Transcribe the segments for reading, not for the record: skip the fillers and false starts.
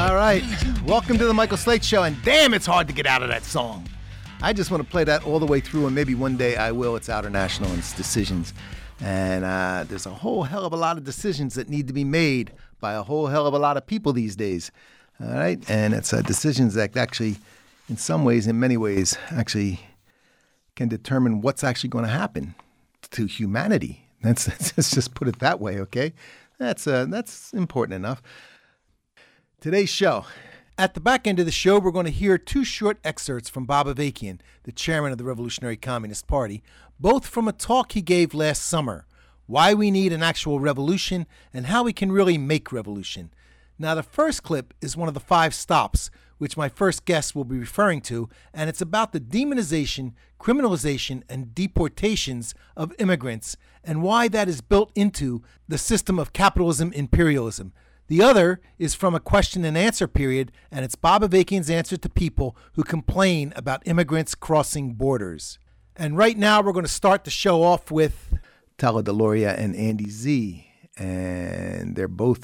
All right. Welcome to the Michael Slate Show. And damn, it's hard to get out of that song. I just want to play that all the way through, and maybe one day I will. It's Outer National and it's Decisions. And there's a whole hell of a lot of decisions that need to be made by a whole hell of a lot of people these days. All right? And it's decisions that actually, in some ways, in many ways, actually can determine what's actually going to happen to humanity. Let's just put it that way, okay? That's important enough. Today's show. At the back end of the show, we're going to hear two short excerpts from Bob Avakian, the chairman of the Revolutionary Communist Party, both from a talk he gave last summer, why we need an actual revolution and how we can really make revolution. Now, the first clip is one of the 5 stops, which my first guest will be referring to, and it's about the demonization, criminalization, and deportations of immigrants and why that is built into the system of capitalism imperialism. The other is from a question and answer period, and it's Bob Avakian's answer to people who complain about immigrants crossing borders. And right now, we're going to start the show off with Tala Deloria and Andy Z. And they're both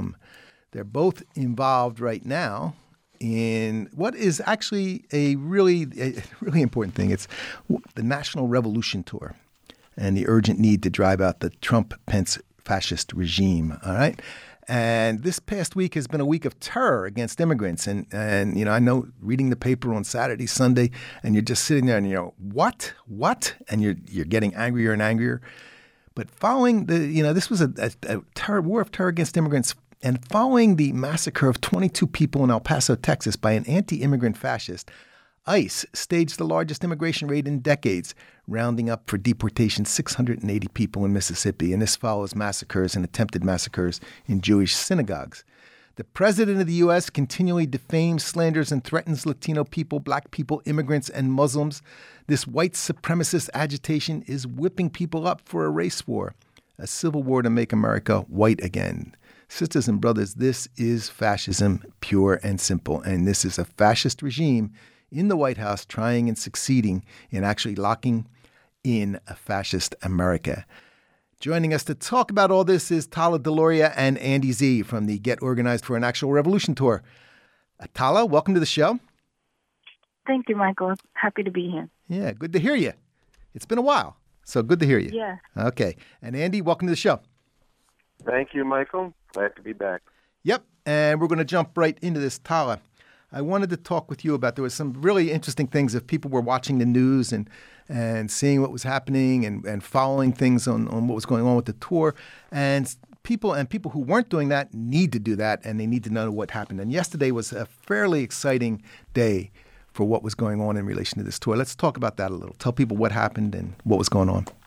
involved right now in what is actually a really important thing. It's the National Revolution Tour and the urgent need to drive out the Trump-Pence fascist regime. All right. And this past week has been a week of terror against immigrants. And you know, I know reading the paper on Saturday, Sunday, and you're just sitting there and you know, what? And you're getting angrier and angrier. But following this was a war of terror against immigrants. And following the massacre of 22 people in El Paso, Texas by an anti-immigrant fascist, ICE staged the largest immigration raid in decades, rounding up for deportation 680 people in Mississippi. And this follows massacres and attempted massacres in Jewish synagogues. The president of the U.S. continually defames, slanders, and threatens Latino people, black people, immigrants, and Muslims. This white supremacist agitation is whipping people up for a race war, a civil war to make America white again. Sisters and brothers, this is fascism, pure and simple. And this is a fascist regime in the White House trying and succeeding in actually locking in a fascist America. Joining us to talk about all this is Tala Deloria and Andy Z from the Get Organized for an Actual Revolution Tour. Tala, welcome to the show. Thank you, Michael. Happy to be here. Yeah, good to hear you. It's been a while, so good to hear you. Yeah. Okay. And Andy, welcome to the show. Thank you, Michael. Glad to be back. Yep. And we're going to jump right into this. Tala, I wanted to talk with you about, there was some really interesting things if people were watching the news and seeing what was happening and following things on what was going on with the tour. And people who weren't doing that need to do that, and they need to know what happened. And yesterday was a fairly exciting day for what was going on in relation to this tour. Let's talk about that a little. Tell people what happened and what was going on.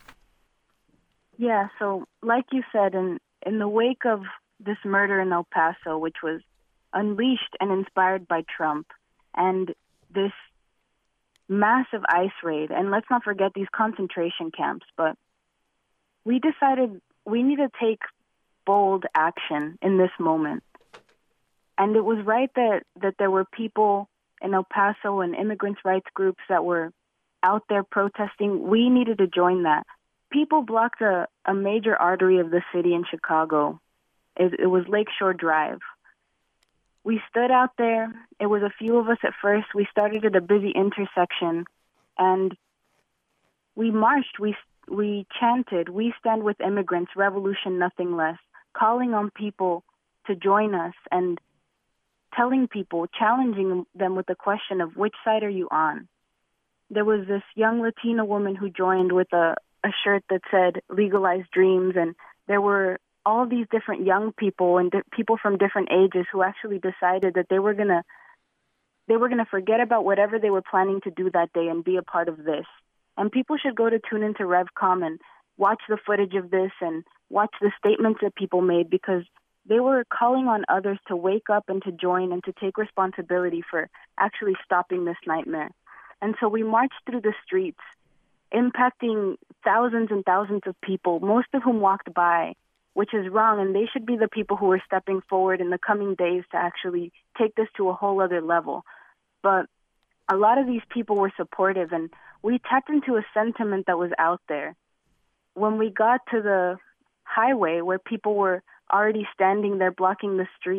Yeah, so like you said, in the wake of this murder in El Paso, which was unleashed and inspired by Trump, and this massive ICE raid, and let's not forget these concentration camps, but we decided we need to take bold action in this moment. And it was right that there were people in El Paso and immigrants' rights groups that were out there protesting. We needed to join that. People blocked a major artery of the city in Chicago. It was Lakeshore Drive. We stood out there. It was a few of us at first. We started at a busy intersection, and we marched. We chanted, "We stand with immigrants, revolution, nothing less," calling on people to join us and telling people, challenging them with the question of which side are you on? There was this young Latina woman who joined with a shirt that said legalize dreams, and there were all these different young people and people from different ages who actually decided that they were gonna forget about whatever they were planning to do that day and be a part of this. And people should go to tune into RevCom and watch the footage of this and watch the statements that people made, because they were calling on others to wake up and to join and to take responsibility for actually stopping this nightmare. And so we marched through the streets, impacting thousands and thousands of people, most of whom walked by, which is wrong, and they should be the people who are stepping forward in the coming days to actually take this to a whole other level. But a lot of these people were supportive, and we tapped into a sentiment that was out there. When we got to the highway where people were already standing there blocking the street,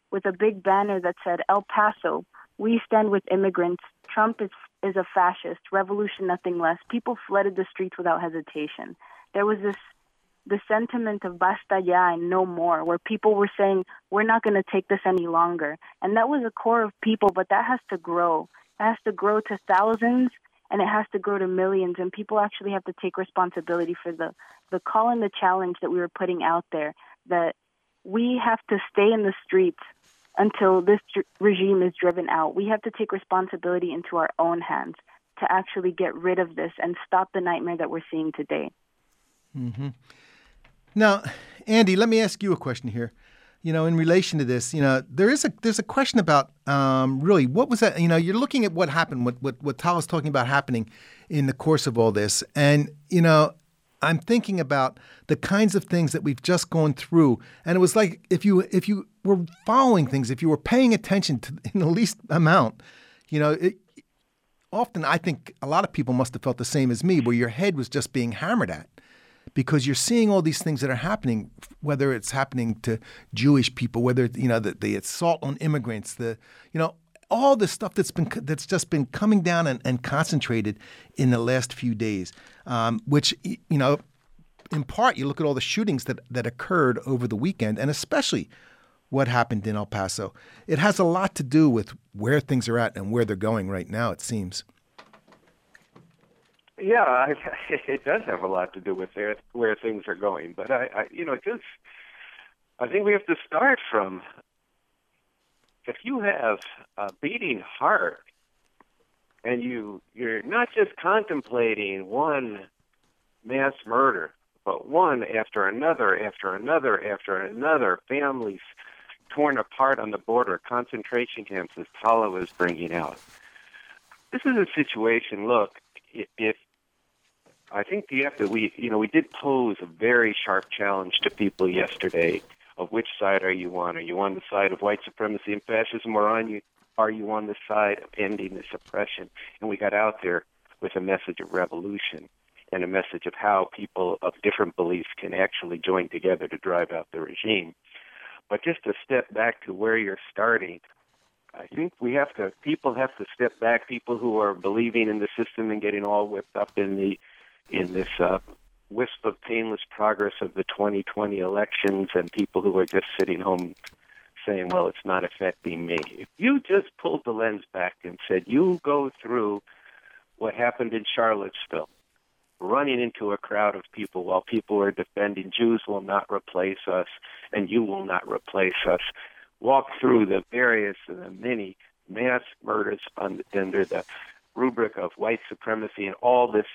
with a big banner that said, "El Paso, we stand with immigrants. Trump is a fascist. Revolution, nothing less." People flooded the streets without hesitation. There was the sentiment of basta ya and no more, where people were saying, we're not going to take this any longer. And that was a core of people, but that has to grow. It has to grow to thousands, and it has to grow to millions. And people actually have to take responsibility for the call and the challenge that we were putting out there, that we have to stay in the streets until this regime is driven out. We have to take responsibility into our own hands to actually get rid of this and stop the nightmare that we're seeing today. Mm-hmm. Now, Andy, let me ask you a question here. In relation to this, there's a question about really what was that? You're looking at what happened, what Tal is talking about happening in the course of all this, and I'm thinking about the kinds of things that we've just gone through, and it was like if you were following things, if you were paying attention to in the least amount, often I think a lot of people must have felt the same as me, where your head was just being hammered at. Because you're seeing all these things that are happening, whether it's happening to Jewish people, whether the assault on immigrants, all the stuff that's just been coming down and concentrated in the last few days, which in part you look at all the shootings that occurred over the weekend, and especially what happened in El Paso. It has a lot to do with where things are at and where they're going right now, it seems. Yeah, it does have a lot to do with where things are going. But I think we have to start from, if you have a beating heart and you're not just contemplating one mass murder, but one after another, after another, after another, families torn apart on the border, concentration camps, as Paula was bringing out. This is a situation, look, if I think we did pose a very sharp challenge to people yesterday of which side are you on? Are you on the side of white supremacy and fascism, or are you on the side of ending this oppression? And we got out there with a message of revolution and a message of how people of different beliefs can actually join together to drive out the regime. But just to step back to where you're starting, I think people have to step back, people who are believing in the system and getting all whipped up in this wisp of painless progress of the 2020 elections, and people who are just sitting home saying, well, it's not affecting me. If you just pulled the lens back and said, you go through what happened in Charlottesville, running into a crowd of people while people are defending Jews will not replace us and you will not replace us, walk through the various and the many mass murders under the rubric of white supremacy and all this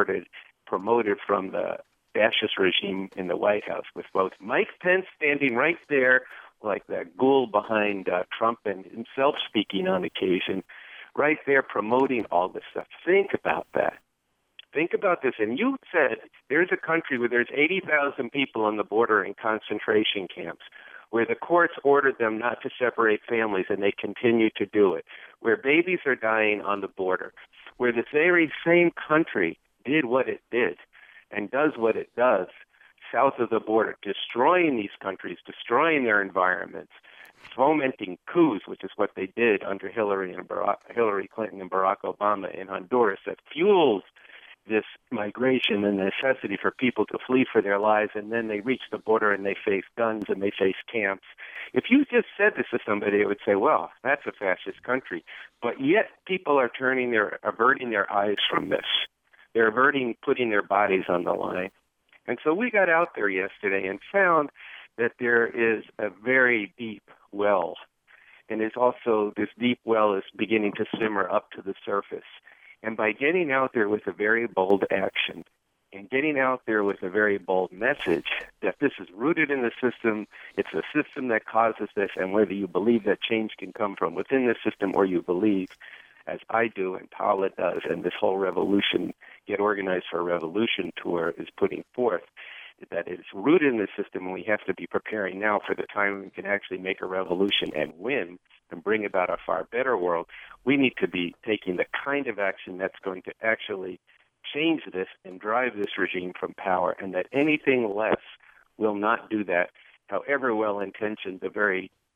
promoted from the fascist regime in the White House, with both Mike Pence standing right there like that ghoul behind Trump and himself speaking on occasion, right there promoting all this stuff. Think about that. Think about this. And you said there's a country where there's 80,000 people on the border in concentration camps, where the courts ordered them not to separate families, and they continue to do it, where babies are dying on the border, where the very same country did what it did and does what it does south of the border, destroying these countries, destroying their environments, fomenting coups, which is what they did under Hillary Clinton and Barack Obama in Honduras, that fuels this migration and the necessity for people to flee for their lives, and then they reach the border and they face guns and they face camps. If you just said this to somebody, they would say, well, that's a fascist country. But yet people are averting their eyes from this. They're putting their bodies on the line. And so we got out there yesterday and found that there is a very deep well. And it's also, this deep well is beginning to simmer up to the surface. And by getting out there with a very bold action and getting out there with a very bold message that this is rooted in the system, it's a system that causes this, and whether you believe that change can come from within the system or you believe, as I do and Paula does, and this whole revolution, Get Organized for a Revolution tour is putting forth, that it's rooted in the system, and we have to be preparing now for the time we can actually make a revolution and win and bring about a far better world. We need to be taking the kind of action that's going to actually change this and drive this regime from power, and that anything less will not do that, however well-intentioned the very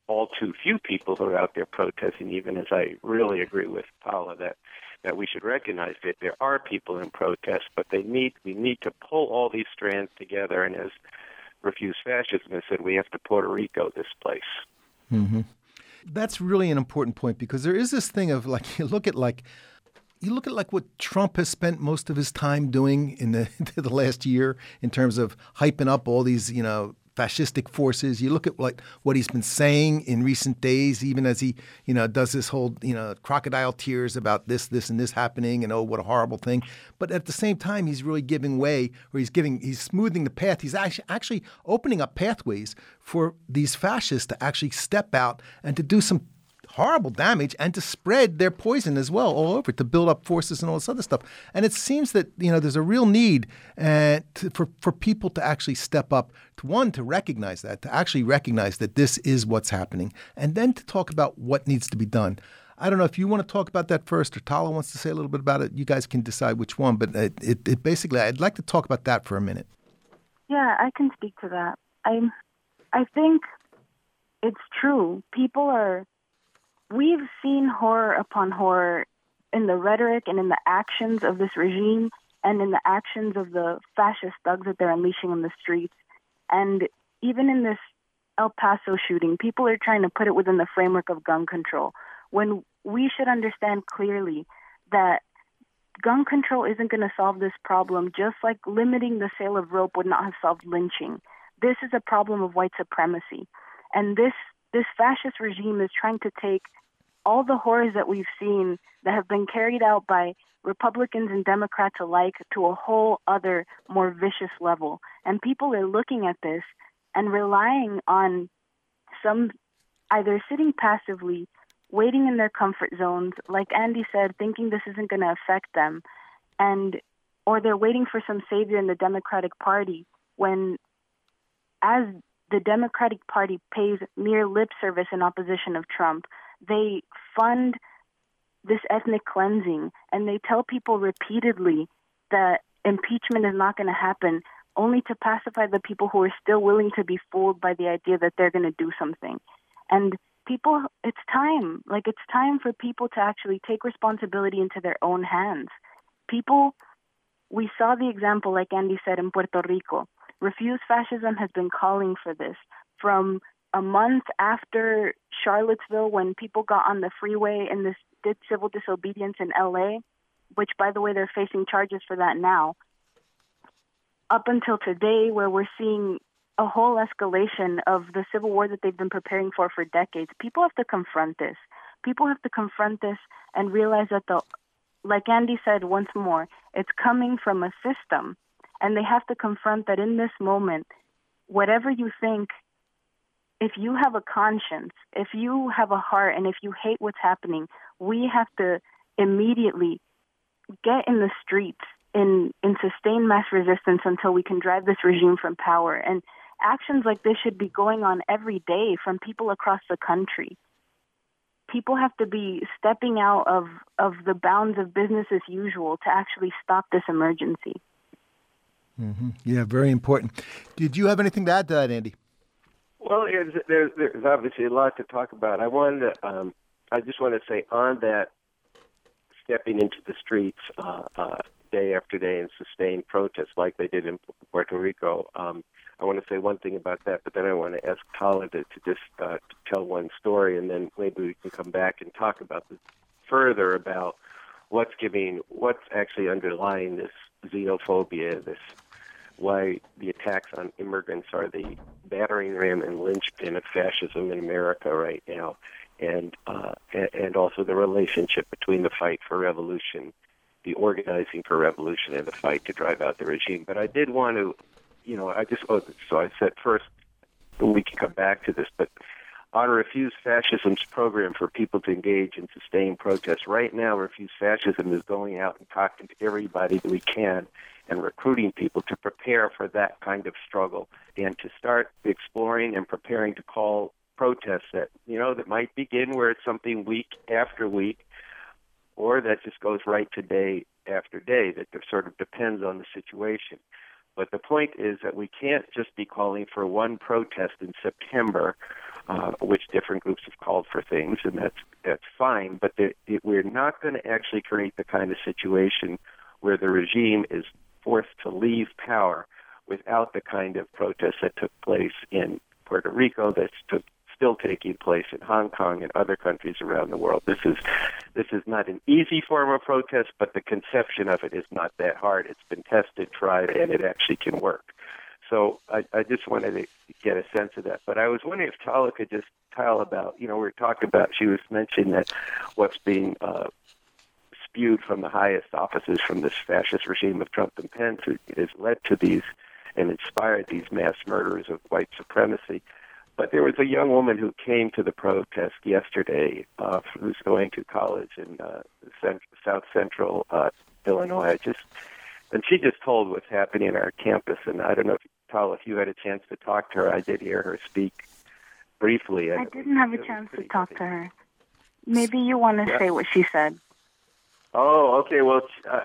all too few people who are out there protesting, even as I really agree with Paula that we should recognize that there are people in protest, but we need to pull all these strands together. And as Refuse Fascism has said, we have to Puerto Rico this place. Mm-hmm. That's really an important point, because there is this thing of like you look at like what Trump has spent most of his time doing in the last year in terms of hyping up all these, fascistic forces. You look at what he's been saying in recent days, even as he, does this whole, crocodile tears about this and this happening, and oh, what a horrible thing. But at the same time, he's really giving way, or he's smoothing the path. He's actually opening up pathways for these fascists to actually step out and to do some horrible damage and to spread their poison as well all over, to build up forces and all this other stuff. And it seems that, there's a real need for people to actually step up, to recognize that, to actually recognize that this is what's happening, and then to talk about what needs to be done. I don't know if you want to talk about that first, or Tala wants to say a little bit about it. You guys can decide which one, but it basically, I'd like to talk about that for a minute. Yeah, I can speak to that. I think it's true. We've seen horror upon horror in the rhetoric and in the actions of this regime, and in the actions of the fascist thugs that they're unleashing on the streets. And even in this El Paso shooting, people are trying to put it within the framework of gun control, when we should understand clearly that gun control isn't going to solve this problem, just like limiting the sale of rope would not have solved lynching. This is a problem of white supremacy. And this fascist regime is trying to take all the horrors that we've seen that have been carried out by Republicans and Democrats alike to a whole other, more vicious level. And people are looking at this and relying on some, either sitting passively, waiting in their comfort zones, like Andy said, thinking this isn't going to affect them, or they're waiting for some savior in the Democratic Party, when as the Democratic Party pays mere lip service in opposition of Trump, they fund this ethnic cleansing, and they tell people repeatedly that impeachment is not going to happen, only to pacify the people who are still willing to be fooled by the idea that they're going to do something. And people, it's time for people to actually take responsibility into their own hands. We saw the example, like Andy said, in Puerto Rico. Refuse Fascism has been calling for this from a month after Charlottesville, when people got on the freeway and did civil disobedience in L.A., which, by the way, they're facing charges for that now, up until today, where we're seeing a whole escalation of the civil war that they've been preparing for decades. People have to confront this. People have to confront this and realize that, like Andy said once more, it's coming from a system. And they have to confront that in this moment, whatever you think, if you have a conscience, if you have a heart, and if you hate what's happening, we have to immediately get in the streets in sustained mass resistance until we can drive this regime from power. And actions like this should be going on every day from people across the country. People have to be stepping out of the bounds of business as usual to actually stop this emergency. Mm-hmm. Yeah, very important. Did you have anything to add to that, Andy? Well, there's obviously a lot to talk about. I just want to say on that, stepping into the streets day after day and sustained protests like they did in Puerto Rico. I want to say one thing about that, but then I want to ask Colin to just to tell one story, and then maybe we can come back and talk about this further about what's actually underlying this xenophobia, why the attacks on immigrants are the battering ram and linchpin of fascism in America right now, and also the relationship between the fight for revolution, the organizing for revolution, and the fight to drive out the regime. But I did want to, so I said first, we can come back to this, but on Refuse Fascism's program for people to engage in sustained protests, right now Refuse Fascism is going out and talking to everybody that we can and recruiting people to prepare for that kind of struggle and to start exploring and preparing to call protests that might begin where it's something week after week, or that just goes right to day after day, that sort of depends on the situation. But the point is that we can't just be calling for one protest in September which different groups have called for things, and that's fine. But we're not going to actually create the kind of situation where the regime is forced to leave power without the kind of protests that took place in Puerto Rico, that's still taking place in Hong Kong and other countries around the world. This is not an easy form of protest, but the conception of it is not that hard. It's been tested, tried, and it actually can work. So I just wanted to get a sense of that. But I was wondering if Tala could just tell about, we were talking about, she was mentioning that what's being spewed from the highest offices from this fascist regime of Trump and Pence has led to these and inspired these mass murders of white supremacy. But there was a young woman who came to the protest yesterday who's going to college in South Central Illinois. And she just told what's happening on our campus. And I don't know, if you had a chance to talk to her. I did hear her speak briefly. I didn't have a chance to talk to her. Maybe you want to say what she said. Oh, okay. Well,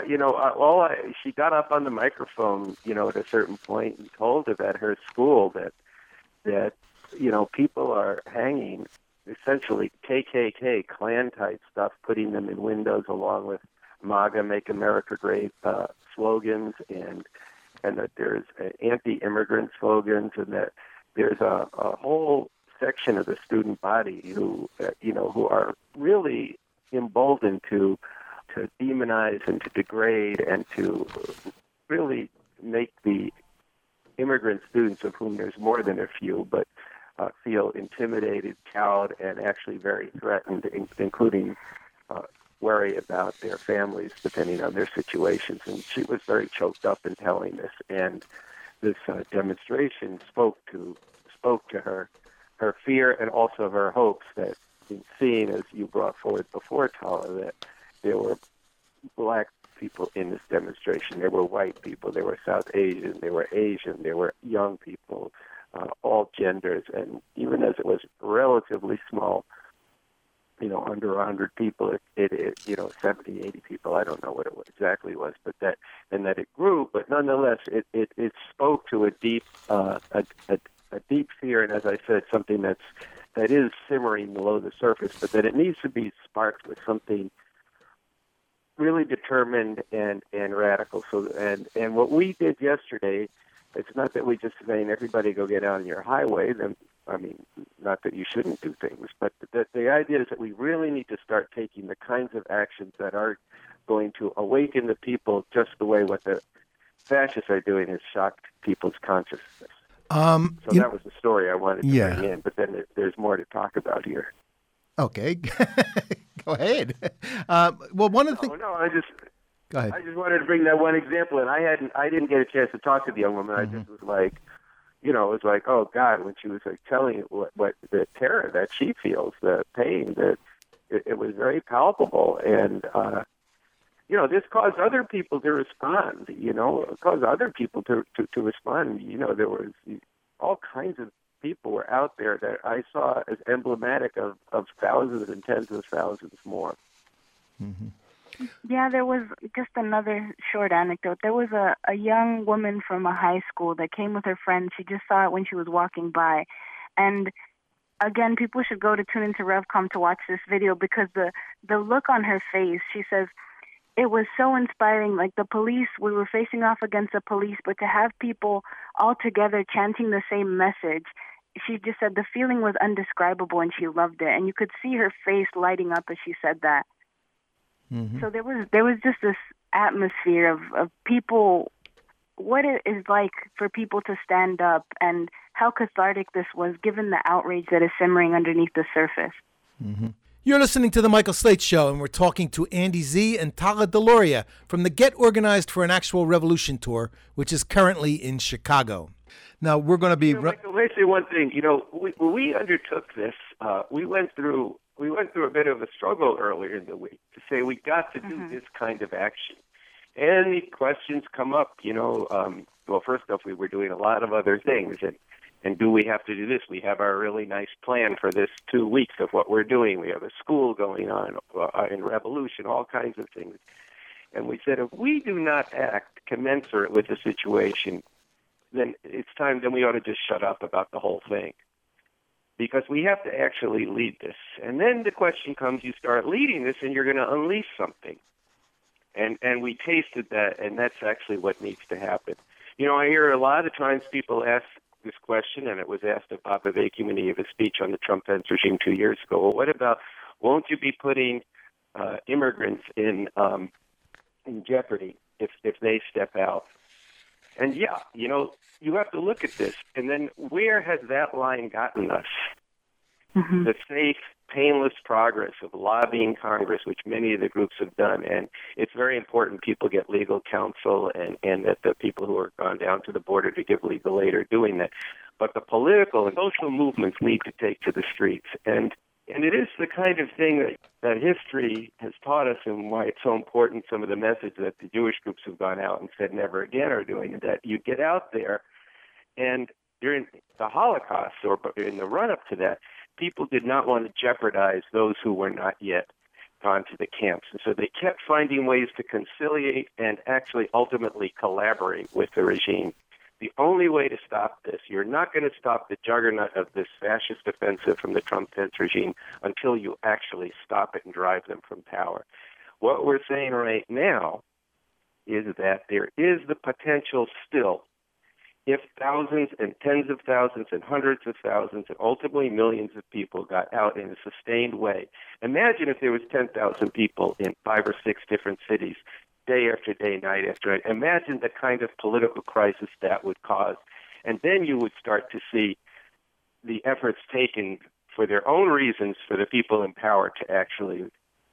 she got up on the microphone, at a certain point and told at her school that people are hanging essentially KKK, Klan-type stuff, putting them in windows along with MAGA, Make America Great slogans, and that there's anti-immigrant slogans, and that there's a whole section of the student body who are really emboldened to demonize and to degrade and to really make the immigrant students, of whom there's more than a few, but feel intimidated, cowed, and actually very threatened, including worry about their families depending on their situations. And she was very choked up in telling this. And this demonstration spoke to her fear and also her hopes that, in seeing, as you brought forward before, Tala, that there were black people in this demonstration. There were white people. There were South Asian. There were Asian. There were young people, all genders. And even as it was relatively small, under 100 people, it 70, 80 people, I don't know what it exactly was, but that it grew. But nonetheless, it spoke to a deep fear, and as I said, something that is simmering below the surface, but that it needs to be sparked with something really determined and radical. So and what we did yesterday, it's not that we just saying everybody go get out on your highway. Then, I mean, not that you shouldn't do things, but the idea is that we really need to start taking the kinds of actions that are going to awaken the people, just the way what the fascists are doing has shocked people's consciousness. So that was the story I wanted to bring in, but then there's more to talk about here. Okay. Go ahead. Well, one of the things... Go ahead. I just wanted to bring that one example, and I didn't get a chance to talk to the young woman. Mm-hmm. I just was like, it was like, oh God, when she was like telling what the terror that she feels, the pain, that it was very palpable, and this caused other people to respond. It caused other people to respond. There was all kinds of people were out there that I saw as emblematic of thousands and tens of thousands more. Mm-hmm. Yeah, there was just another short anecdote. There was a young woman from a high school that came with her friend. She just saw it when she was walking by. And again, people should go to tune into RevCom to watch this video, because the look on her face, she says, it was so inspiring. Like, the police, we were facing off against the police, but to have people all together chanting the same message, she just said the feeling was indescribable, and she loved it. And you could see her face lighting up as she said that. Mm-hmm. So there was just this atmosphere of people, what it is like for people to stand up, and how cathartic this was, given the outrage that is simmering underneath the surface. Mm-hmm. You're listening to The Michael Slate Show, and we're talking to Andy Z and Tala Deloria from the Get Organized for an Actual Revolution tour, which is currently in Chicago. Now, we're going to be... Michael, let me say one thing. When we undertook this, we went through a bit of a struggle earlier in the week to say we got to do this kind of action. And the questions come up, well, first off, we were doing a lot of other things. And do we have to do this? We have our really nice plan for this 2 weeks of what we're doing. We have a school going on in Revolution, all kinds of things. And we said, if we do not act commensurate with the situation, then we ought to just shut up about the whole thing. because we have to actually lead this. And then the question comes, you start leading this and you're going to unleash something. And we tasted that, and that's actually what needs to happen. You know, I hear a lot of times people ask this question, and it was asked of Bob Avakian when he gave a speech on the Trump-Pence regime 2 years ago. Well, what about, won't you be putting immigrants in jeopardy if they step out? And yeah, you know, you have to look at this, and then where has that line gotten us? Mm-hmm. The safe, painless progress of lobbying Congress, which many of the groups have done, and it's very important people get legal counsel and that the people who are gone down to the border to give legal aid are doing that. But the political and social movements need to take to the streets, and it is the kind of thing that history has taught us, and why it's so important. Some of the message that the Jewish groups have gone out and said never again are doing, that you get out there, and during the Holocaust or in the run-up to that, people did not want to jeopardize those who were not yet gone to the camps. And so they kept finding ways to conciliate and actually ultimately collaborate with the regime. The only way to stop this, you're not going to stop the juggernaut of this fascist offensive from the Trump-Pence regime until you actually stop it and drive them from power. What we're saying right now is that there is the potential still, if thousands and tens of thousands and hundreds of thousands and ultimately millions of people got out in a sustained way. Imagine if there was 10,000 people in 5 or 6 different cities, day after day, night after night. Imagine the kind of political crisis that would cause. And then you would start to see the efforts taken for their own reasons for the people in power to actually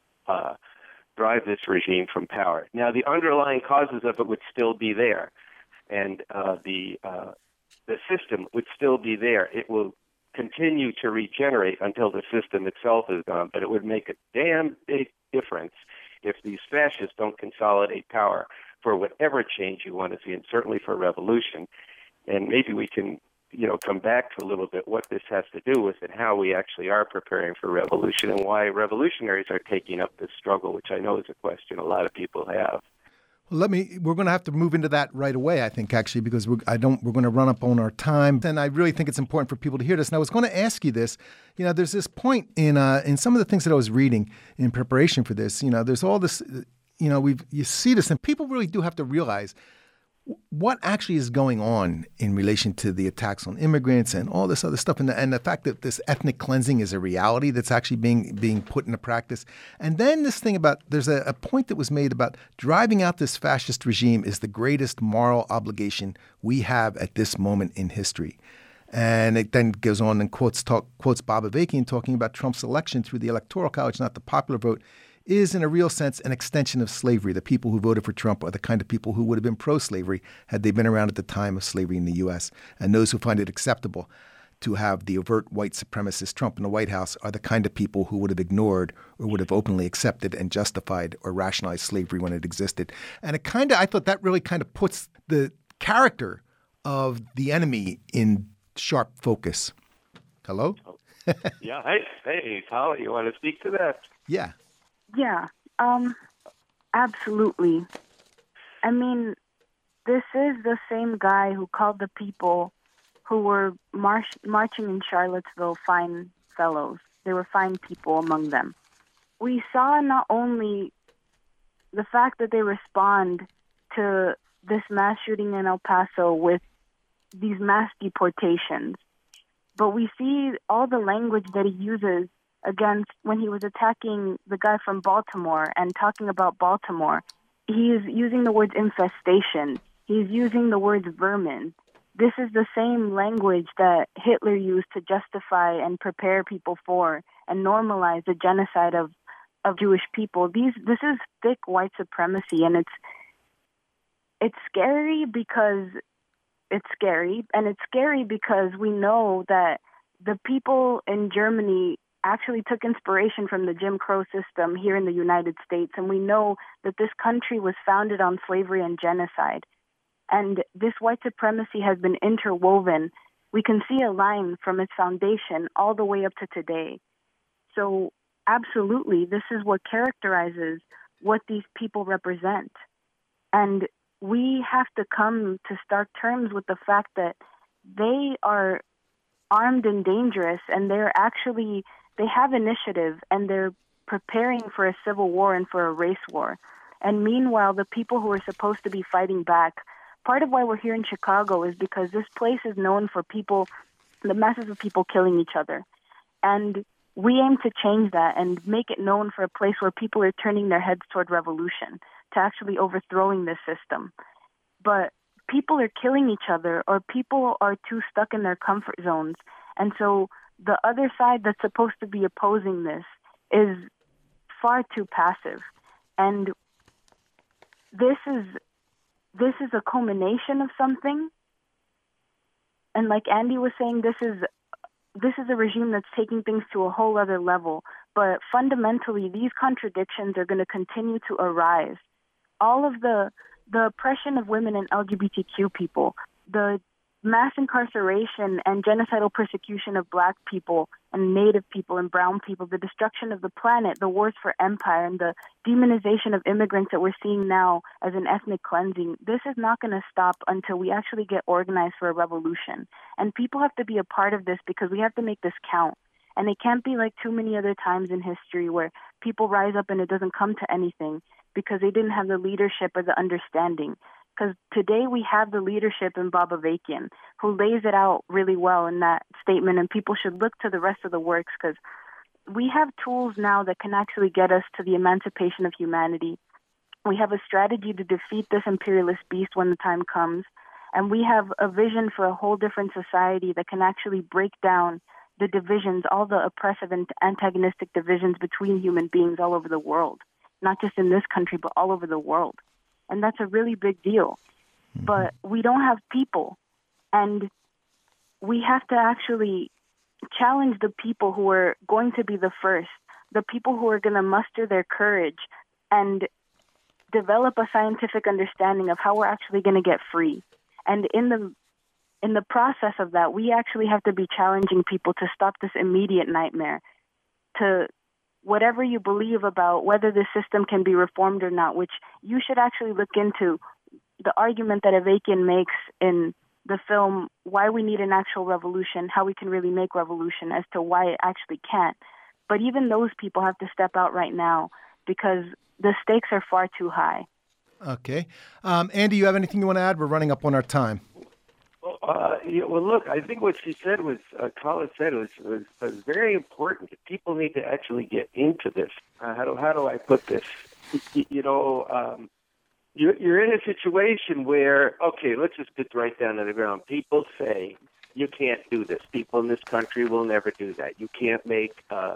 drive this regime from power. Now, the underlying causes of it would still be there. And the system would still be there. It will continue to regenerate until the system itself is gone, but it would make a damn big difference if these fascists don't consolidate power for whatever change you want to see, and certainly for revolution. And maybe we can, you know, come back to a little bit what this has to do with and how we actually are preparing for revolution and why revolutionaries are taking up this struggle, which I know is a question a lot of people have. We're going to have to move into that right away, I think, actually, because we're going to run up on our time. And I really think it's important for people to hear this. And I was going to ask you this. You know, there's this point in some of the things that I was reading in preparation for this. You know, there's all this, you know, you see this, and people really do have to realize what actually is going on in relation to the attacks on immigrants and all this other stuff, and the fact that this ethnic cleansing is a reality that's actually being put into practice. And then this thing about, there's a point that was made about driving out this fascist regime is the greatest moral obligation we have at this moment in history. And it then goes on and quotes Bob Avakian talking about Trump's election through the Electoral College, not the popular vote, is in a real sense an extension of slavery. The people who voted for Trump are the kind of people who would have been pro-slavery had they been around at the time of slavery in the U.S. And those who find it acceptable to have the overt white supremacist Trump in the White House are the kind of people who would have ignored or would have openly accepted and justified or rationalized slavery when it existed. And I thought that really kind of puts the character of the enemy in sharp focus. Hello? Yeah. Hey, Holly, you want to speak to that? Yeah. Yeah, absolutely. I mean, this is the same guy who called the people who were marching in Charlottesville fine fellows. They were fine people among them. We saw not only the fact that they respond to this mass shooting in El Paso with these mass deportations, but we see all the language that he uses against when he was attacking the guy from Baltimore and talking about Baltimore. He is using the words infestation. He's using the words vermin. This is the same language that Hitler used to justify and prepare people for and normalize the genocide of Jewish people. This is thick white supremacy, and it's scary because it's scary, and it's scary because we know that the people in Germany actually took inspiration from the Jim Crow system here in the United States, and we know that this country was founded on slavery and genocide. And this white supremacy has been interwoven. We can see a line from its foundation all the way up to today. So absolutely, this is what characterizes what these people represent. And we have to come to stark terms with the fact that they are armed and dangerous, and they have initiative, and they're preparing for a civil war and for a race war. And meanwhile, the people who are supposed to be fighting back, part of why we're here in Chicago is because this place is known for the masses of people killing each other. And we aim to change that and make it known for a place where people are turning their heads toward revolution, to actually overthrowing this system. But people are killing each other, or people are too stuck in their comfort zones. And so the other side that's supposed to be opposing this is far too passive. And this is a culmination of something. And like Andy was saying, this is a regime that's taking things to a whole other level. But fundamentally, these contradictions are going to continue to arise. All of the oppression of women and LGBTQ people, the mass incarceration and genocidal persecution of Black people and Native people and brown people, the destruction of the planet, the wars for empire, and the demonization of immigrants that we're seeing now as an ethnic cleansing, this is not going to stop until we actually get organized for a revolution. And people have to be a part of this because we have to make this count. And it can't be like too many other times in history where people rise up and it doesn't come to anything because they didn't have the leadership or the understanding. Because today we have the leadership in Bob Avakian, who lays it out really well in that statement, and people should look to the rest of the works because we have tools now that can actually get us to the emancipation of humanity. We have a strategy to defeat this imperialist beast when the time comes, and we have a vision for a whole different society that can actually break down the divisions, all the oppressive and antagonistic divisions between human beings all over the world, not just in this country, but all over the world. And that's a really big deal. But we don't have people. And we have to actually challenge the people who are going to be the first, the people who are going to muster their courage and develop a scientific understanding of how we're actually going to get free. And in the process of that, we actually have to be challenging people to stop this immediate nightmare, to whatever you believe about whether the system can be reformed or not, which you should actually look into the argument that Avakian makes in the film, why we need an actual revolution, how we can really make revolution, as to why it actually can't. But even those people have to step out right now because the stakes are far too high. Okay. Andy, you have anything you want to add? We're running up on our time. Well, look, I think what she said was, Colin said was very important. People need to actually get into this. How do I put this? You're in a situation where, okay, let's just get right down to the ground. People say you can't do this. People in this country will never do that. You can't make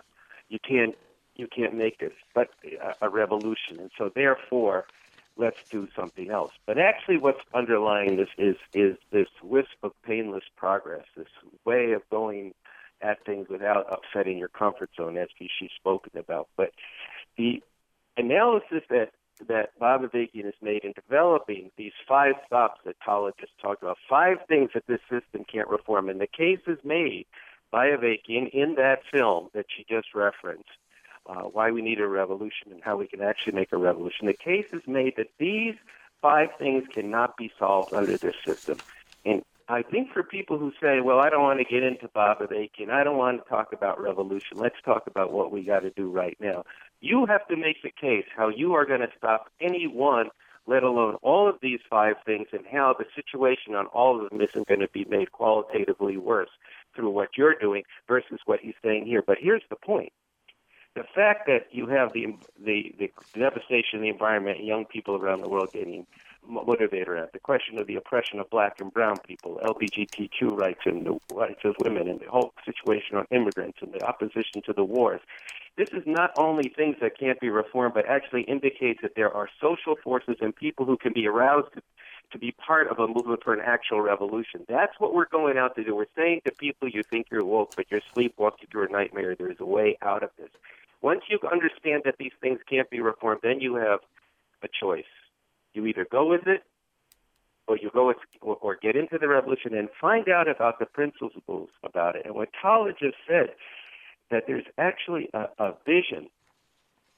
this, but a revolution, and so therefore, let's do something else. But actually what's underlying this is this wisp of painless progress, this way of going at things without upsetting your comfort zone, as she's spoken about. But the analysis that Bob Avakian has made in developing these 5 stops that Kala just talked about, 5 things that this system can't reform, and the case is made by Avakian in that film that she just referenced, why we need a revolution and how we can actually make a revolution. The case is made that these 5 things cannot be solved under this system. And I think for people who say, well, I don't want to get into Bob Avakian, I don't want to talk about revolution, let's talk about what we got to do right now. You have to make the case how you are going to stop any one, let alone all of these 5 things, and how the situation on all of them isn't going to be made qualitatively worse through what you're doing versus what he's saying here. But here's the point. The fact that you have the devastation of the environment and young people around the world getting motivated around the question of the oppression of Black and brown people, LGBTQ rights and the rights of women, and the whole situation on immigrants and the opposition to the wars. This is not only things that can't be reformed, but actually indicates that there are social forces and people who can be aroused to be part of a movement for an actual revolution. That's what we're going out to do. We're saying to people, you think you're woke, but you're sleepwalking through a nightmare. There's a way out of this. Once you understand that these things can't be reformed, then you have a choice. You either go with it, or you go with, or get into the revolution and find out about the principles about it. And what Kala just said, that there's actually a vision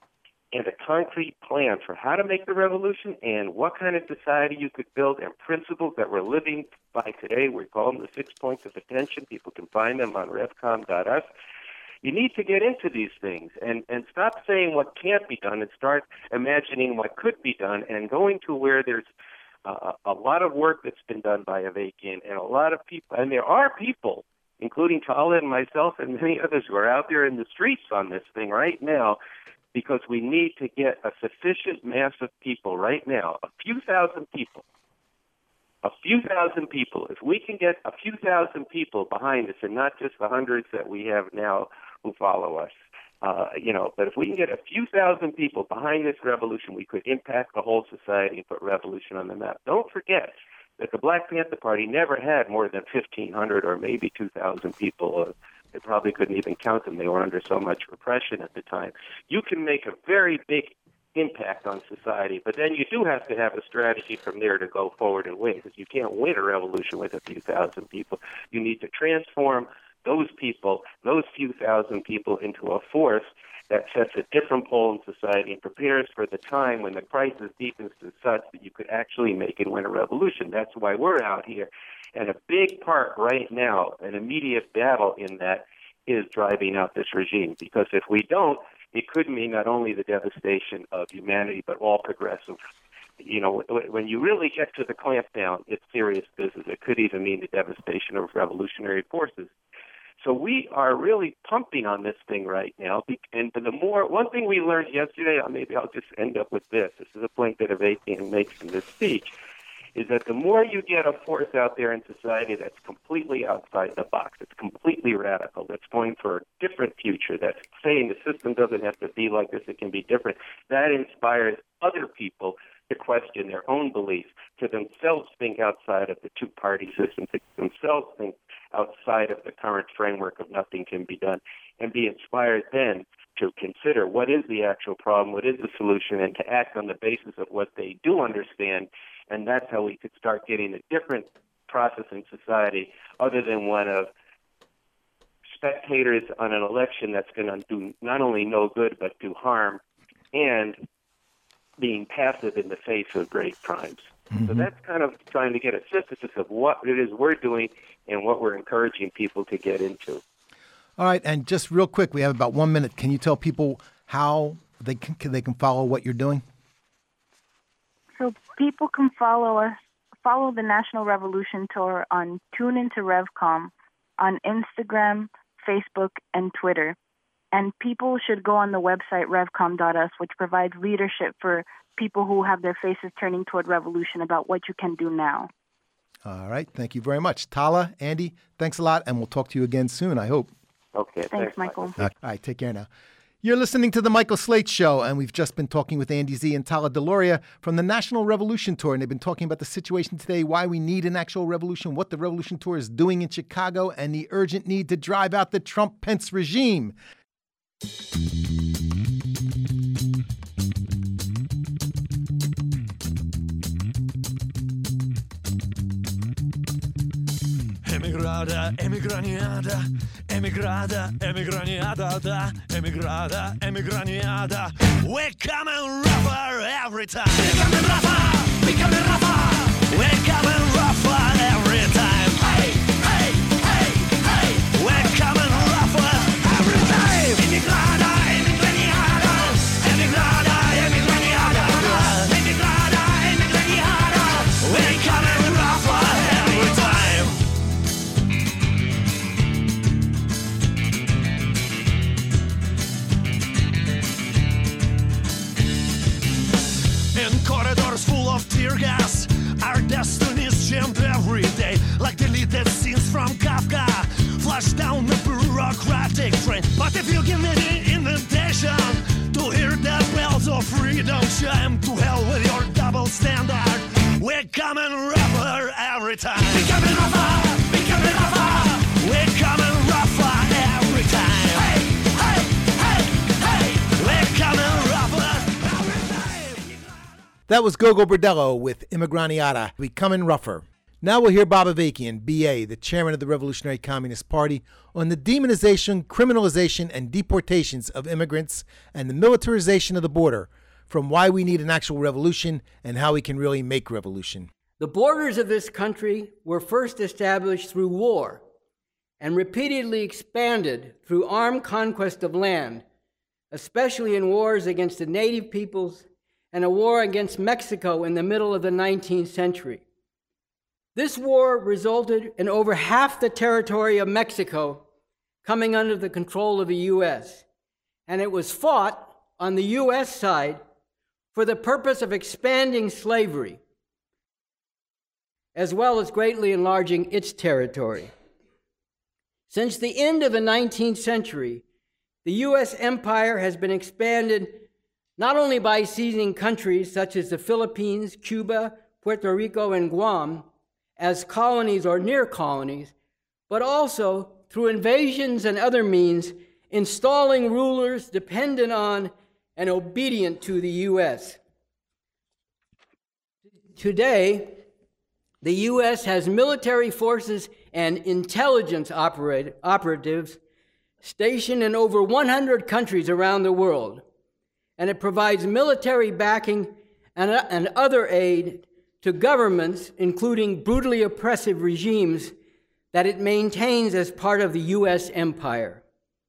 and a concrete plan for how to make the revolution and what kind of society you could build and principles that we're living by today. We call them the 6 points of attention. People can find them on revcom.us. You need to get into these things and stop saying what can't be done and start imagining what could be done and going to where there's a lot of work that's been done by Avakian and a lot of people. And there are people, including Tala and myself and many others, who are out there in the streets on this thing right now, because we need to get a sufficient mass of people right now, a few thousand people. If we can get a few thousand people behind us and not just the hundreds that we have now who follow us, but if we can get a few thousand people behind this revolution, we could impact the whole society and put revolution on the map. Don't forget that the Black Panther Party never had more than 1,500 or maybe 2,000 people. They probably couldn't even count them. They were under so much repression at the time. You can make a very big impact on society, but then you do have to have a strategy from there to go forward and win, because you can't win a revolution with a few thousand people. You need to transform those people, those few thousand people, into a force that sets a different pole in society and prepares for the time when the crisis deepens to such that you could actually make and win a revolution. That's why we're out here. And a big part right now, an immediate battle in that, is driving out this regime. Because if we don't, it could mean not only the devastation of humanity, but all progressive. When you really get to the clampdown, it's serious business. It could even mean the devastation of revolutionary forces. So we are really pumping on this thing right now. And one thing we learned yesterday, maybe I'll just end up with this. This is a point that Avakian makes in this speech, is that the more you get a force out there in society that's completely outside the box, it's completely radical, that's going for a different future, that's saying the system doesn't have to be like this, it can be different, that inspires other people to question their own beliefs, to themselves think outside of the two-party system, to themselves think outside of the current framework of nothing can be done, and be inspired then to consider what is the actual problem, what is the solution, and to act on the basis of what they do understand. And that's how we could start getting a different process in society other than one of spectators on an election that's going to do not only no good but do harm, and being passive in the face of great crimes. Mm-hmm. So that's kind of trying to get a synthesis of what it is we're doing and what we're encouraging people to get into. All right, and just real quick, we have about 1 minute. Can you tell people how they can follow what you're doing? So people can follow the National Revolution Tour on Tune Into Revcom, on Instagram, Facebook, and Twitter. And people should go on the website revcom.us, which provides leadership for people who have their faces turning toward revolution about what you can do now. All right. Thank you very much. Tala, Andy, thanks a lot, and we'll talk to you again soon, I hope. Okay. Thanks, Michael. All right. Take care now. You're listening to The Michael Slate Show, and we've just been talking with Andy Z and Tala DeLauria from the National Revolution Tour, and they've been talking about the situation today, why we need an actual revolution, what the Revolution Tour is doing in Chicago, and the urgent need to drive out the Trump-Pence regime. Emigrada, emigraniada, emigrada, emigraniada, da, emigrada, emigraniada. We're coming rougher every time. We're coming rougher, we're coming rougher. We're coming rougher every time. Hey, hey, hey, hey. We're coming rougher every time. Emigrada, emigraniada, emigrada, emigraniada, emigrada, emigraniada. We're coming rougher every time. Corridors full of tear gas, our destinies jammed every day, like deleted scenes from Kafka, flash down the bureaucratic train. But if you give me the invitation to hear the bells of freedom chime, to hell with your double standard. We're coming rougher every time. We're coming rougher, we're coming rougher. We're coming rougher every time. Hey, hey, hey, hey. We're coming rougher every time. That was Gogo Bordello with Immigraniata, Becoming Rougher. Now we'll hear Bob Avakian, B.A., the chairman of the Revolutionary Communist Party, on the demonization, criminalization, and deportations of immigrants and the militarization of the border, from why we need an actual revolution and how we can really make revolution. The borders of this country were first established through war and repeatedly expanded through armed conquest of land, especially in wars against the native peoples and a war against Mexico in the middle of the 19th century. This war resulted in over half the territory of Mexico coming under the control of the U.S., and it was fought on the U.S. side for the purpose of expanding slavery, as well as greatly enlarging its territory. Since the end of the 19th century, the U.S. empire has been expanded not only by seizing countries such as the Philippines, Cuba, Puerto Rico, and Guam as colonies or near colonies, but also through invasions and other means, installing rulers dependent on and obedient to the U.S. Today, the U.S. has military forces and intelligence operatives stationed in over 100 countries around the world, and it provides military backing and other aid to governments, including brutally oppressive regimes that it maintains as part of the U.S. empire.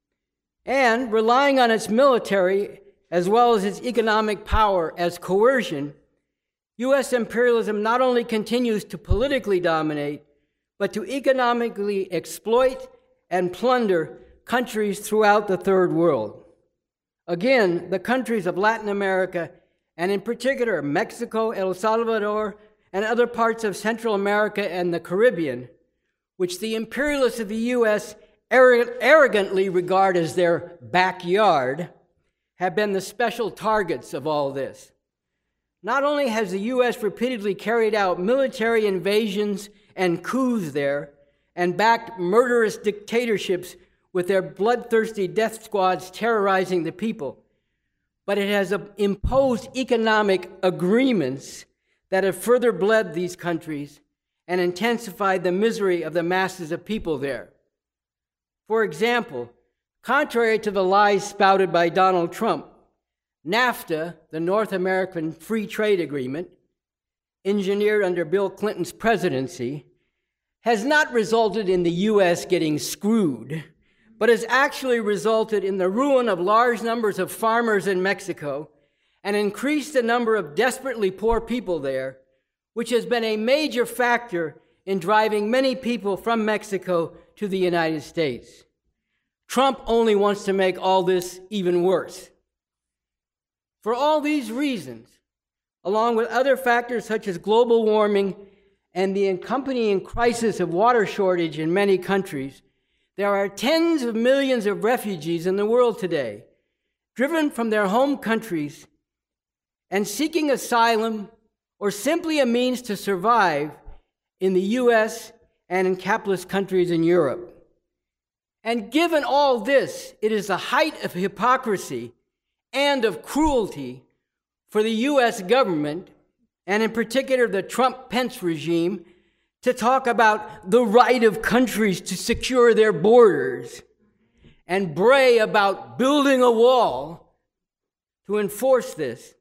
And relying on its military as well as its economic power as coercion, U.S. imperialism not only continues to politically dominate, but to economically exploit and plunder countries throughout the Third World. Again, the countries of Latin America, and in particular Mexico, El Salvador, and other parts of Central America and the Caribbean, which the imperialists of the U.S. arrogantly regard as their backyard, have been the special targets of all this. Not only has the U.S. repeatedly carried out military invasions and coups there and backed murderous dictatorships with their bloodthirsty death squads terrorizing the people, but it has imposed economic agreements that have further bled these countries and intensified the misery of the masses of people there. For example, contrary to the lies spouted by Donald Trump, NAFTA, the North American Free Trade Agreement, engineered under Bill Clinton's presidency, has not resulted in the U.S. getting screwed, but has actually resulted in the ruin of large numbers of farmers in Mexico and increased the number of desperately poor people there, which has been a major factor in driving many people from Mexico to the United States. Trump only wants to make all this even worse. For all these reasons, along with other factors such as global warming and the accompanying crisis of water shortage in many countries, there are tens of millions of refugees in the world today, driven from their home countries and seeking asylum or simply a means to survive in the U.S. and in capitalist countries in Europe. And given all this, it is the height of hypocrisy and of cruelty for the U.S. government, and in particular the Trump-Pence regime, to talk about the right of countries to secure their borders and bray about building a wall to enforce this,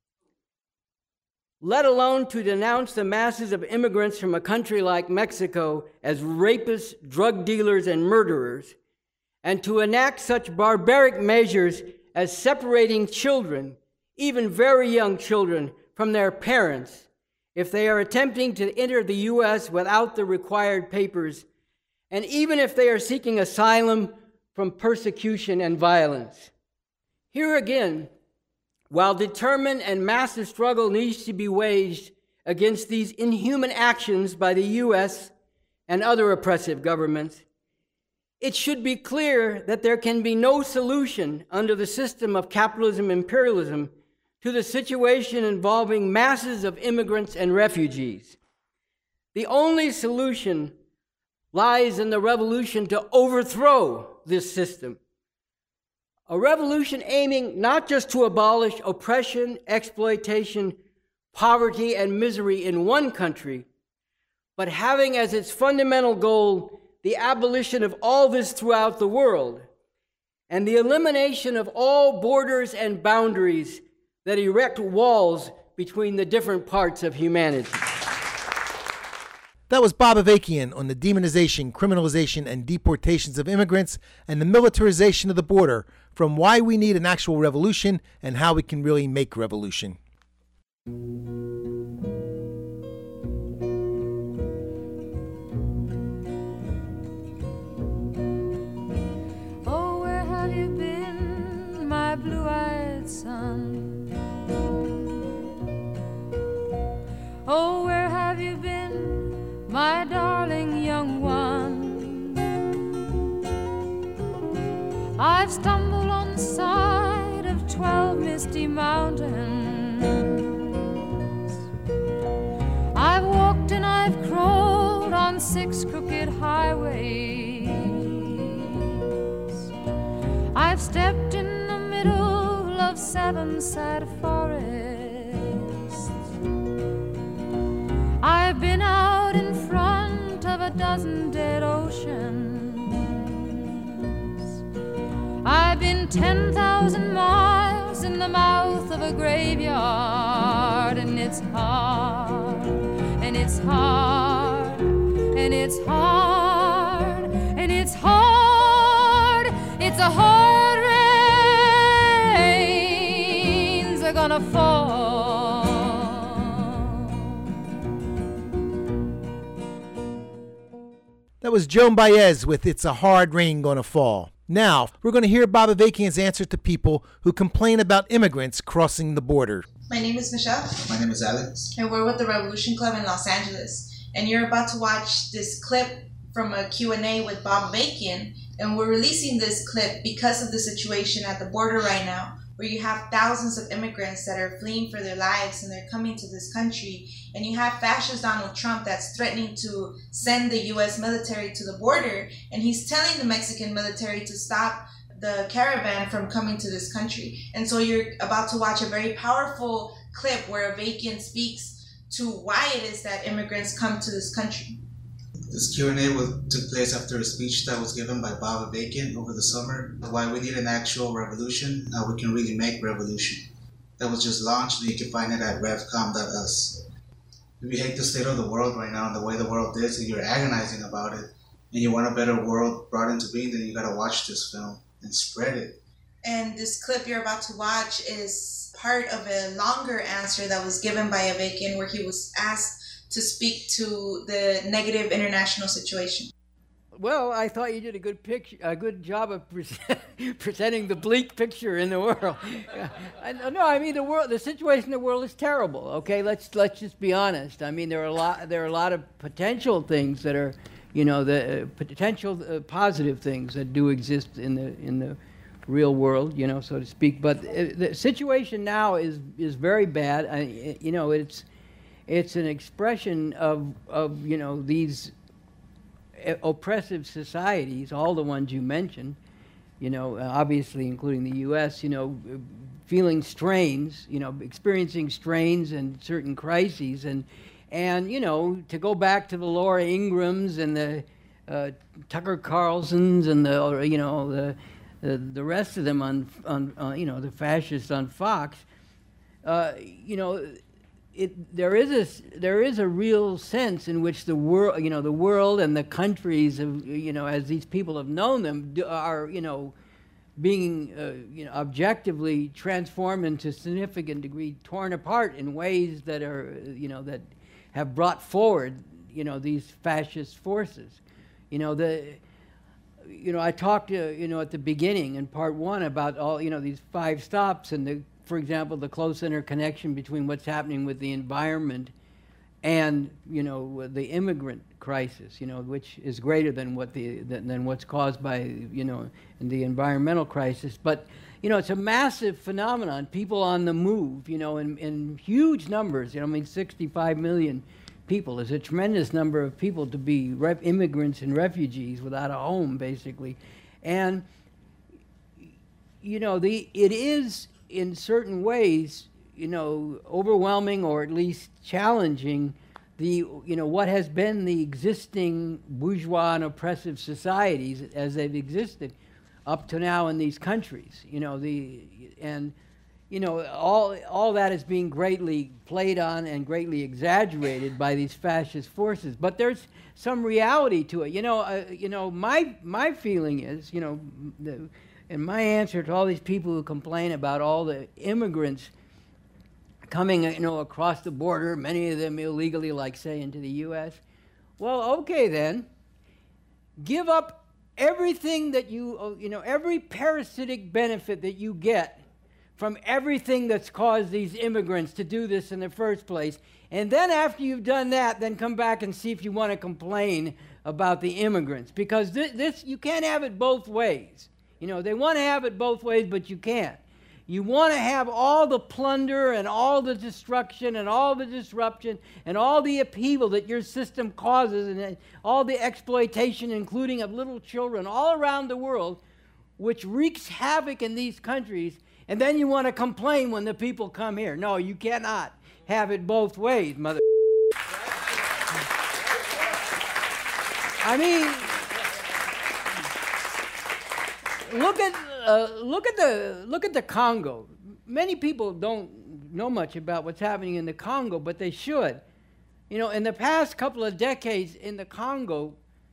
let alone to denounce the masses of immigrants from a country like Mexico as rapists, drug dealers, and murderers, and to enact such barbaric measures as separating children, even very young children, from their parents if they are attempting to enter the U.S. without the required papers, and even if they are seeking asylum from persecution and violence. Here again, while determined and massive struggle needs to be waged against these inhuman actions by the U.S. and other oppressive governments, it should be clear that there can be no solution under the system of capitalism imperialism to the situation involving masses of immigrants and refugees. The only solution lies in the revolution to overthrow this system. A revolution aiming not just to abolish oppression, exploitation, poverty, and misery in one country, but having as its fundamental goal the abolition of all this throughout the world and the elimination of all borders and boundaries that erect walls between the different parts of humanity. That was Bob Avakian on the demonization, criminalization, and deportations of immigrants and the militarization of the border, from why we need an actual revolution and how we can really make revolution. Oh, where have you been, my blue-eyed son? Oh, where have you been, my darling young one? I've stumbled on the side of 12 misty mountains. I've walked and I've crawled on 6 crooked highways. I've stepped in the middle of 7 sad forests. I've been out in front of a dozen dead oceans. I've been 10,000 miles in the mouth of a graveyard, and it's hard, and it's hard, and it's hard, and it's hard. It's a hard rains are gonna fall. That was Joan Baez with It's a Hard Rain Gonna Fall. Now, we're going to hear Bob Avakian's answer to people who complain about immigrants crossing the border. My name is Michelle. My name is Alex. And we're with the Revolution Club in Los Angeles. And you're about to watch this clip from a Q&A with Bob Avakian. And we're releasing this clip because of the situation at the border right now, where you have thousands of immigrants that are fleeing for their lives and they're coming to this country. And you have fascist Donald Trump that's threatening to send the U.S. military to the border. And he's telling the Mexican military to stop the caravan from coming to this country. And so you're about to watch a very powerful clip where Avakian speaks to why it is that immigrants come to this country. This Q&A took place after a speech that was given by Bob Avakian over the summer, why we need an actual revolution, how we can really make revolution. That was just launched, and you can find it at revcom.us. If you hate the state of the world right now and the way the world is, and you're agonizing about it, and you want a better world brought into being, then you gotta watch this film and spread it. And this clip you're about to watch is part of a longer answer that was given by Avakian, where he was asked to speak to the negative international situation. Well, I thought you did a good job of presenting the bleak picture in the world. No, I mean the situation in the world is terrible. Okay, let's just be honest. I mean there are a lot of potential things that are, the potential positive things that do exist in the real world, so to speak. But the situation now is very bad. It's an expression of these oppressive societies, all the ones you mentioned, obviously including the U.S., feeling strains, experiencing strains and certain crises, and to go back to the Laura Ingrams and the Tucker Carlsons and the rest of them on the fascists on Fox, there is a real sense in which the world, the world and the countries, as these people have known them, are, being, objectively transformed into a significant degree, torn apart in ways that are, that have brought forward, these fascist forces. I talked, at the beginning in part one about all, these 5 stops and for example, the close interconnection between what's happening with the environment and, the immigrant crisis, which is greater than what's caused by, the environmental crisis. But, it's a massive phenomenon. People on the move, in huge numbers. 65 million people is a tremendous number of people to be immigrants and refugees without a home, basically. And, it is, in certain ways, overwhelming or at least challenging what has been the existing bourgeois and oppressive societies as they've existed up to now in these countries. All that is being greatly played on and greatly exaggerated by these fascist forces. But there's some reality to it. My feeling is, and my answer to all these people who complain about all the immigrants coming, across the border, many of them illegally, like say into the U.S. Well, okay then, give up everything that every parasitic benefit that you get from everything that's caused these immigrants to do this in the first place. And then after you've done that, then come back and see if you want to complain about the immigrants. Because this you can't have it both ways. They want to have it both ways, but you can't. You want to have all the plunder and all the destruction and all the disruption and all the upheaval that your system causes and all the exploitation, including of little children all around the world, which wreaks havoc in these countries, and then you want to complain when the people come here. No, you cannot have it both ways, mother. I mean, look at the Congo. Many people don't know much about what's happening in the Congo, but they should. In the past couple of decades in the Congo,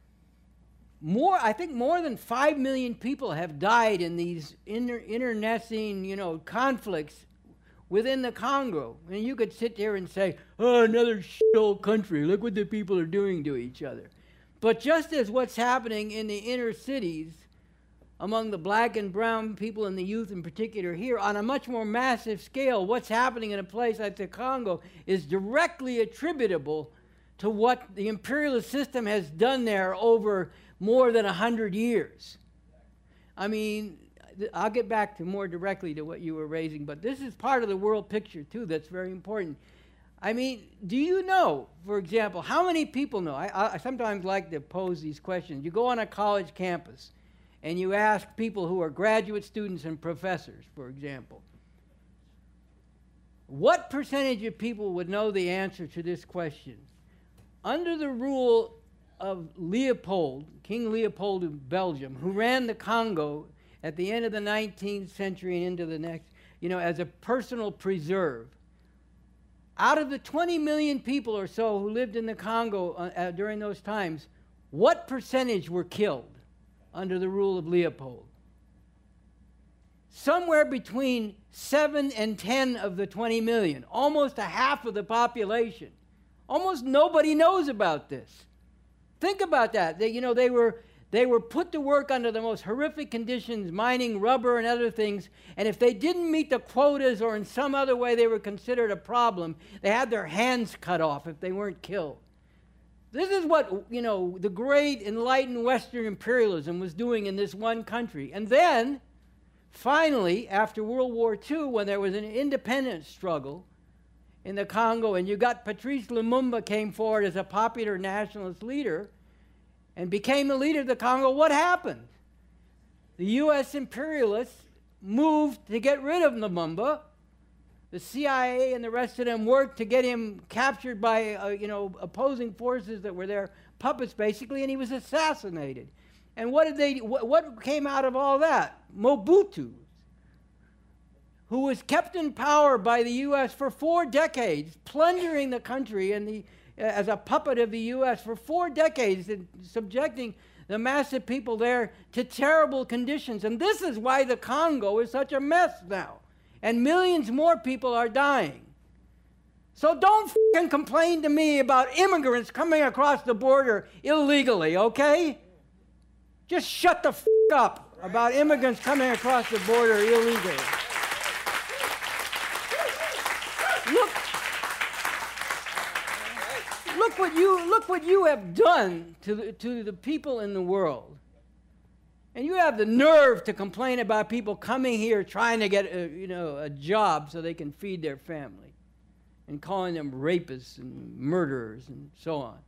I think more than 5 million people have died in these internecine, conflicts within the Congo. And you could sit there and say, oh, another shit-hole country. Look what the people are doing to each other. But just as what's happening in the inner cities among the black and brown people and the youth in particular here, on a much more massive scale, what's happening in a place like the Congo is directly attributable to what the imperialist system has done there over more than 100 years. I mean, I'll get back to more directly to what you were raising, but this is part of the world picture, too, that's very important. I mean, do you know, for example, how many people know? I sometimes like to pose these questions. You go on a college campus, and you ask people who are graduate students and professors, for example, what percentage of people would know the answer to this question? Under the rule of Leopold, King Leopold of Belgium, who ran the Congo at the end of the 19th century and into the next, as a personal preserve, out of the 20 million people or so who lived in the Congo during those times, what percentage were killed under the rule of Leopold? Somewhere between 7 and 10 of the 20 million, almost a half of the population. Almost nobody knows about this. Think about that. They were put to work under the most horrific conditions, mining rubber and other things, and if they didn't meet the quotas or in some other way they were considered a problem, they had their hands cut off if they weren't killed. This is what, the great enlightened Western imperialism was doing in this one country. And then, finally, after World War II, when there was an independence struggle in the Congo, and you got Patrice Lumumba came forward as a popular nationalist leader and became the leader of the Congo, what happened? The U.S. imperialists moved to get rid of Lumumba. The CIA and the rest of them worked to get him captured by, opposing forces that were their puppets, basically, and he was assassinated. And what came out of all that? Mobutu, who was kept in power by the U.S. for 4 decades, plundering the country and as a puppet of the U.S. for 4 decades, and subjecting the massive people there to terrible conditions. And this is why the Congo is such a mess now. And millions more people are dying. So don't f***ing complain to me about immigrants coming across the border illegally, okay? Just shut the f*** up about immigrants coming across the border illegally. Look what you have done to the people in the world. And you have the nerve to complain about people coming here trying to get a job so they can feed their family, and calling them rapists and murderers and so on.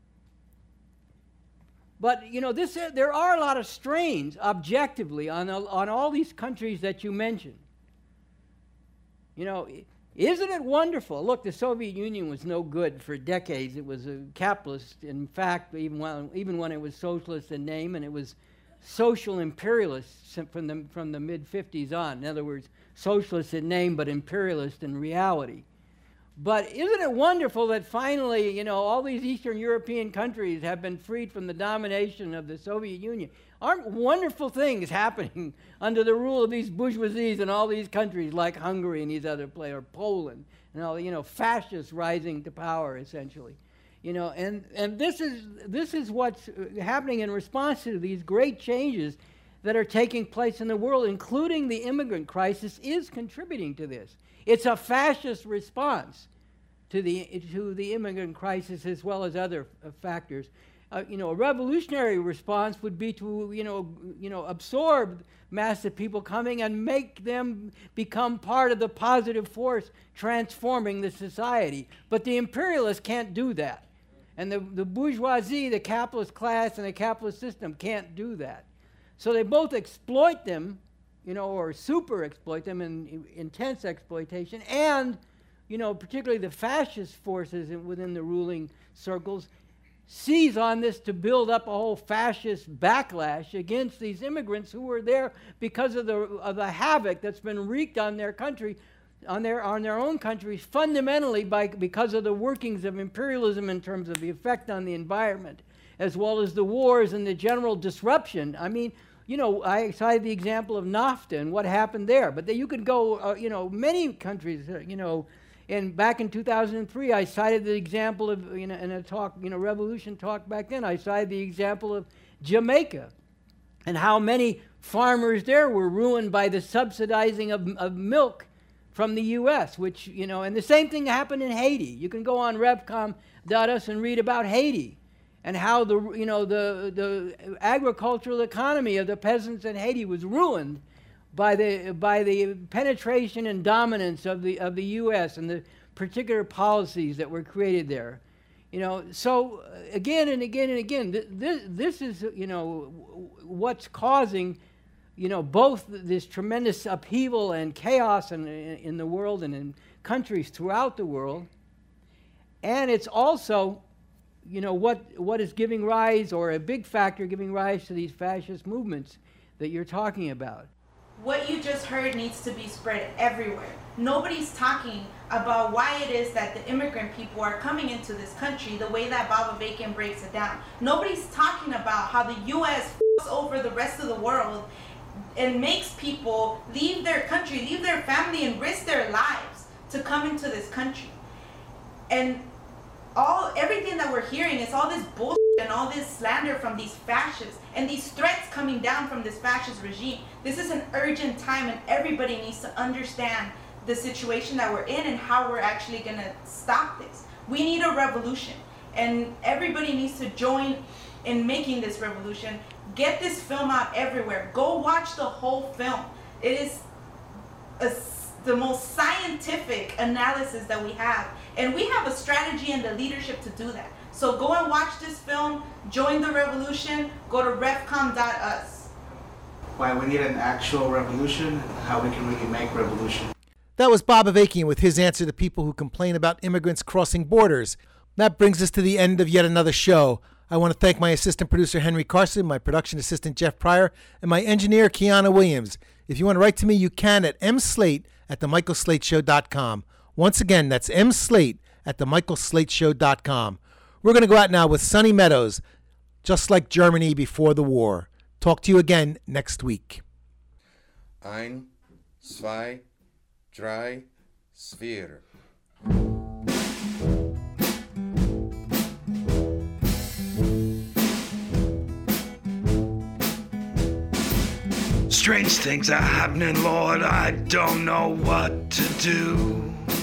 But there are a lot of strains objectively on all these countries that you mentioned. Isn't it wonderful? Look, the Soviet Union was no good for decades. It was a capitalist. In fact, even when it was socialist in name, and it was social imperialist from the mid-50s on. In other words, socialist in name, but imperialist in reality. But isn't it wonderful that finally, all these Eastern European countries have been freed from the domination of the Soviet Union? Aren't wonderful things happening under the rule of these bourgeoisies in all these countries like Hungary and these other places, or Poland, and all, fascists rising to power, essentially. And this is what's happening in response to these great changes that are taking place in the world, including the immigrant crisis, is contributing to this. It's a fascist response to the immigrant crisis as well as other factors. A revolutionary response would be to absorb mass of people coming and make them become part of the positive force transforming the society. But the imperialists can't do that. And the bourgeoisie, the capitalist class, and the capitalist system can't do that. So they both exploit them, or super exploit them in intense exploitation, and, particularly the fascist forces within the ruling circles seize on this to build up a whole fascist backlash against these immigrants who were there because of the havoc that's been wreaked on their country, on their own countries, fundamentally because of the workings of imperialism in terms of the effect on the environment, as well as the wars and the general disruption. I mean, I cited the example of NAFTA and what happened there, but you could go, many countries, and back in 2003, I cited the example of, in a talk, revolution talk back then, I cited the example of Jamaica and how many farmers there were ruined by the subsidizing of milk from the U.S., which, and the same thing happened in Haiti. You can go on revcom.us and read about Haiti and how the agricultural economy of the peasants in Haiti was ruined by the penetration and dominance of the U.S. and the particular policies that were created there. So again and again and again, this is what's causing both this tremendous upheaval and chaos in the world and in countries throughout the world, and it's also what is giving rise, or a big factor giving rise to these fascist movements that you're talking about. What you just heard needs to be spread everywhere. Nobody's talking about why it is that the immigrant people are coming into this country the way that Bob Avakian breaks it down. Nobody's talking about how the U.S. f***s over the rest of the world and makes people leave their country, leave their family, and risk their lives to come into this country. And everything that we're hearing is all this bullshit and all this slander from these fascists and these threats coming down from this fascist regime. This is an urgent time, and everybody needs to understand the situation that we're in and how we're actually going to stop this. We need a revolution, and everybody needs to join in making this revolution. Get this film out everywhere. Go watch the whole film. It is the most scientific analysis that we have, and we have a strategy and the leadership to do that. So go and watch this film, join the revolution, go to revcom.us. Why we need an actual revolution and how we can really make revolution. That was Bob Avakian with his answer to people who complain about immigrants crossing borders. That brings us to the end of yet another show. I want to thank my assistant producer, Henry Carson, my production assistant, Jeff Pryor, and my engineer, Kiana Williams. If you want to write to me, you can at mslate@themichaelslateshow.com. Once again, that's mslate@themichaelslateshow.com. We're going to go out now with Sonny Meadows, Just Like Germany Before the War. Talk to you again next week. 1, 2, 3, 4. Strange things are happening, Lord, I don't know what to do.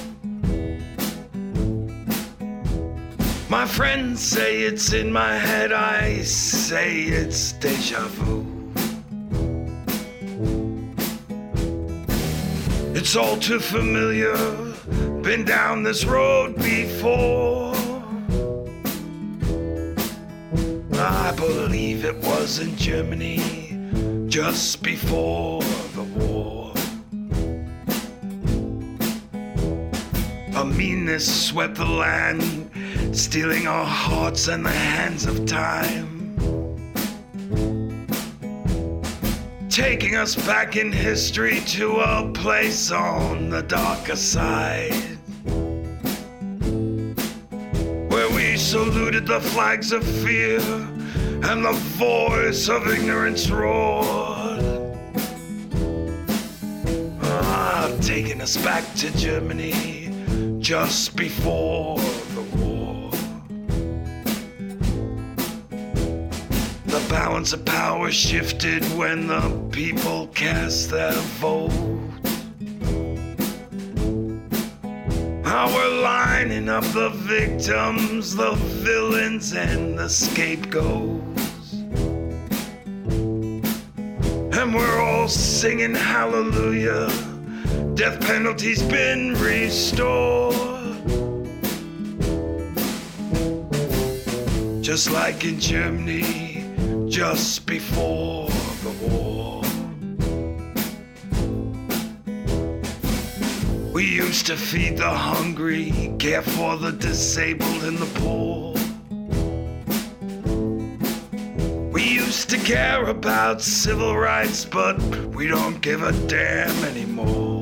My friends say it's in my head, I say it's deja vu. It's all too familiar, been down this road before. I believe it was in Germany just before the war. while meanness swept the land, stealing our hearts and the hands of time. Taking us back in history to a place on the darker side, where we saluted the flags of fear and the voice of ignorance roared. Taking us back to Germany just before the war. The balance of power shifted when the people cast their vote. Now we're lining up the victims, the villains, and the scapegoats. And we're all singing hallelujah. Death penalty's been restored. Just like in Germany, just before the war. We used to feed the hungry, care for the disabled and the poor. We used to care about civil rights, but we don't give a damn anymore.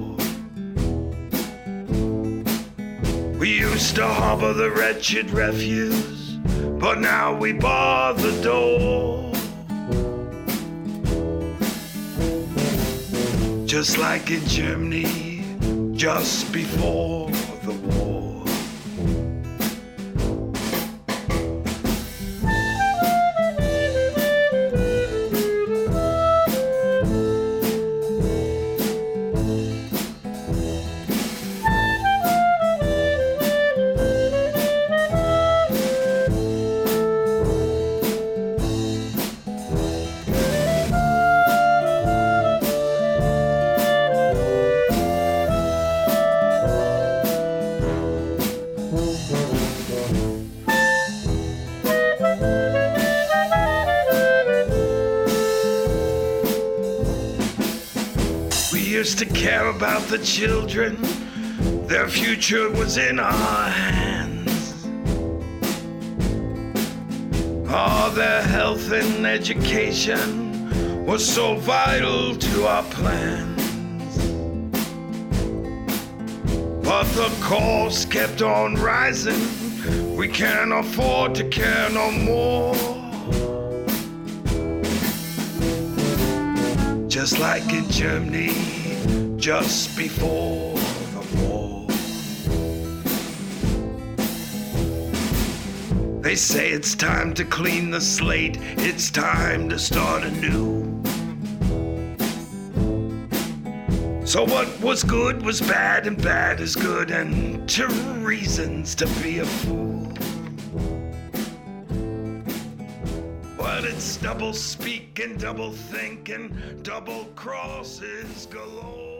We used to harbor the wretched refuse, but now we bar the door. Just like in Germany, just before the war. Used to care about the children, their future was in our hands. Oh, their health and education was so vital to our plans. But the cost kept on rising, we can't afford to care no more. Just like in Germany, just before the war. They say it's time to clean the slate, it's time to start anew. So what was good was bad, and bad is good, and two reasons to be a fool. But it's double speak and double think and double crosses galore.